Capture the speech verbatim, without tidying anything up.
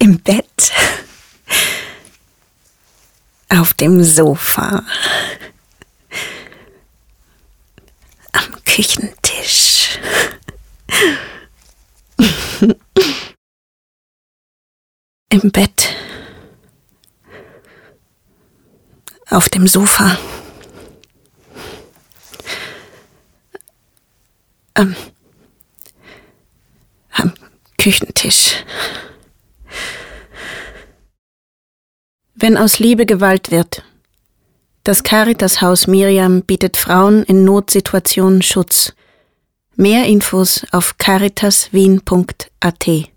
Im Bett, auf dem Sofa, am Küchentisch. Im Bett, auf dem Sofa, am, am Küchentisch. Wenn aus Liebe Gewalt wird. Das Caritashaus Miriam bietet Frauen in Notsituationen Schutz. Mehr Infos auf caritas wien punkt a t.